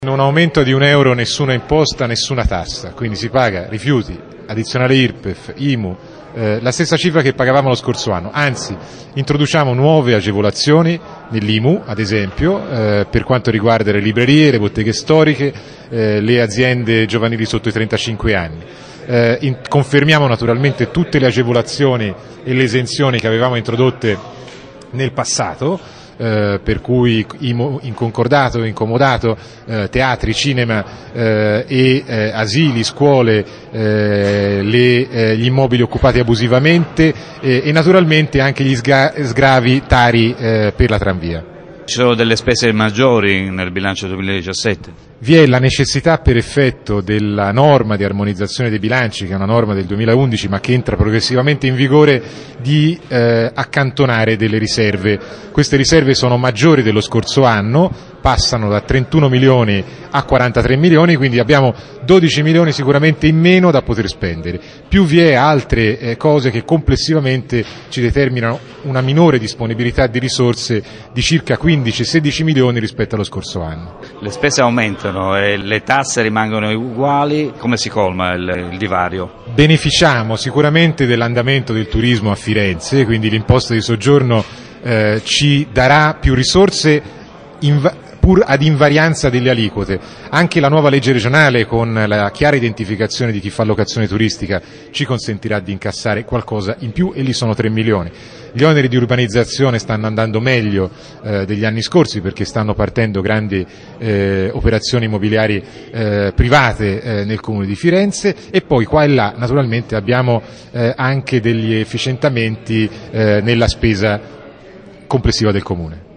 Un aumento di €1 nessuna imposta, nessuna tassa, quindi si paga rifiuti, addizionale IRPEF, IMU, la stessa cifra che pagavamo lo scorso anno, anzi introduciamo nuove agevolazioni nell'IMU ad esempio per quanto riguarda le librerie, le botteghe storiche, le aziende giovanili sotto i 35 anni. Confermiamo naturalmente tutte le agevolazioni e le esenzioni che avevamo introdotte nel passato, per cui in concordato, in comodato, teatri, cinema e asili, scuole, gli immobili occupati abusivamente e naturalmente anche gli sgravi tari per la tranvia. Ci sono delle spese maggiori nel bilancio 2017? Vi è la necessità per effetto della norma di armonizzazione dei bilanci, che è una norma del 2011 ma che entra progressivamente in vigore, di accantonare delle riserve. Queste riserve sono maggiori dello scorso anno, passano da 31 milioni a 43 milioni, quindi abbiamo 12 milioni sicuramente in meno da poter spendere. Più vi è altre cose che complessivamente ci determinano una minore disponibilità di risorse di circa 15-16 milioni rispetto allo scorso anno. Le spese aumentano e le tasse rimangono uguali, come si colma il divario? Beneficiamo sicuramente dell'andamento del turismo a Firenze, quindi l'imposta di soggiorno ci darà più risorse pur ad invarianza delle aliquote. Anche la nuova legge regionale, con la chiara identificazione di chi fa locazione turistica, ci consentirà di incassare qualcosa in più e lì sono 3 milioni. Gli oneri di urbanizzazione stanno andando meglio degli anni scorsi perché stanno partendo grandi operazioni immobiliari private nel comune di Firenze e poi qua e là naturalmente abbiamo anche degli efficientamenti nella spesa complessiva del comune.